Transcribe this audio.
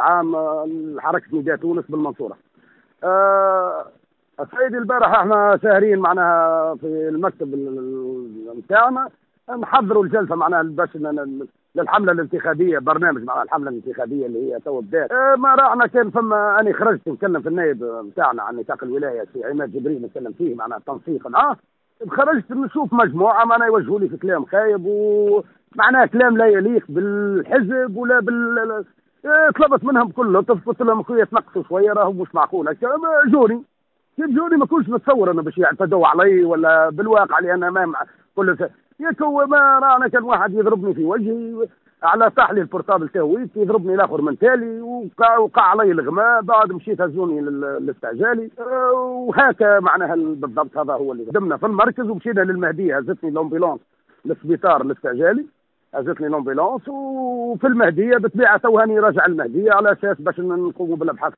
العام لحركه نداء تونس بالمنصوره. سيدي البارح احنا ساهرين معناها في المكتب نتاعنا نحضروا الجلسه معناها باش للحمله الانتخابيه، برنامج معناها الحمله الانتخابيه اللي هي تو بدات. ما راحنا كان فما اني خرجت نتكلم في النائب نتاعنا عن نطاق الولايه في عماد جبريل نتكلم فيه معناها التنسيق معاه. خرجت نشوف مجموعه معناها يوجهوا لي في كلام خايب ومعناها كلام لا يليق بالحزب ولا طلبت منهم كل لطف، قلت لهم اخويا تنقصوا شويه راهو مش معقول هكا. جوني كيف جوني ما كنتش نتصور انه باش يعتدوا علي ولا بالواقع لان ما كل يكو ما رانا كان واحد يضربني في وجهي على صحلي البورتابل تاوي يضربني الاخر من تالي وقع علي الغماء، بعد مشيت هزوني للاستعجالي وهكا معناها بالضبط. هذا هو اللي قدمنا في المركز ومشينا للمهديه، هزتني الامبيلونس للسبيطار الاستعجالي، هزتني الامبيلونس وفي المهديه بطبيعه توهاني راجع المهديه على اساس باش نقوموا بالابحاث.